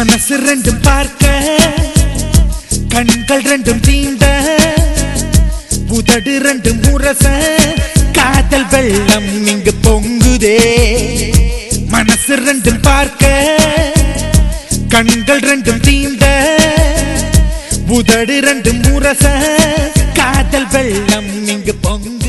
மனசு ரெண்டும் பார்க்க கண்கள் ரெண்டும் தீண்ட உதடு ரெண்டும் முரச காதல் வெள்ளம் இங்கு பொங்குதே மனசு ரெண்டும் பார்க்க கண்கள் ரெண்டும் தீண்ட உதடு ரெண்டும் முரச காதல் வெள்ளம் இங்கு பொங்கு